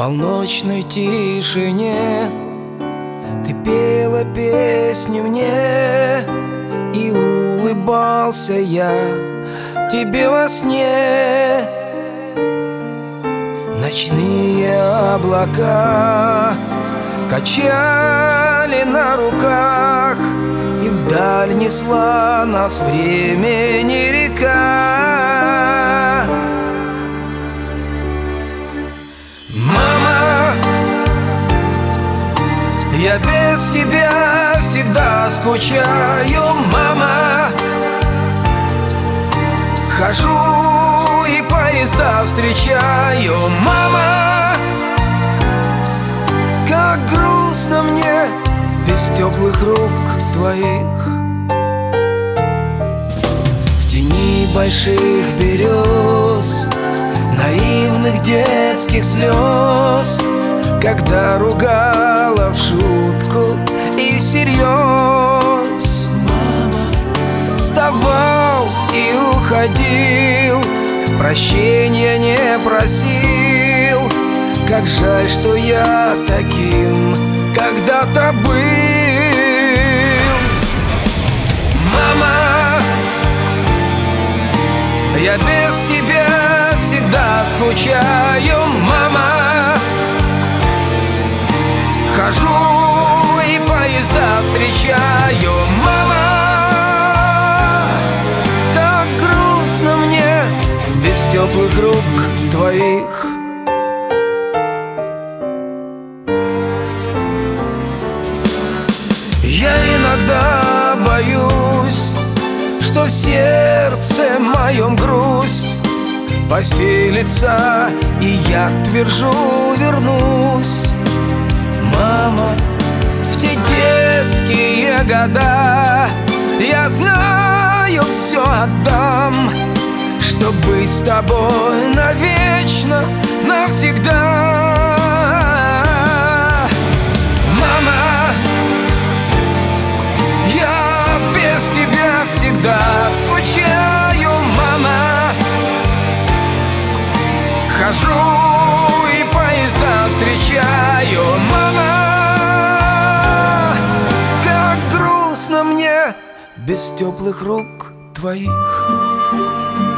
полночной тишине ты пела песню мне, и улыбался я тебе во сне. Ночные облака качали на руках, и вдаль несла нас времени река. Мама, я без тебя всегда скучаю, мама. Хожу и поезда встречаю, мама. Как грустно мне без теплых рук твоих. В тени больших берез, наивных детских слез, когда ругала в шутку и всерьез. Мама, вставал и уходил, прощения не просил. Как жаль, что я таким когда-то был. Мама, я без тебя всегда скучаю, мама. Хожу и поезда встречаю, мама. Так грустно мне без теплых рук твоих. Я иногда боюсь, что в сердце моем грусть поселится, и я твержу вернусь. Мама, в те детские года я знаю, все отдам, чтоб быть с тобой навечно, навсегда. Мама, я без тебя всегда скучаю, мама. Хожу и поезда встречаю, мама. Как грустно мне без теплых рук твоих.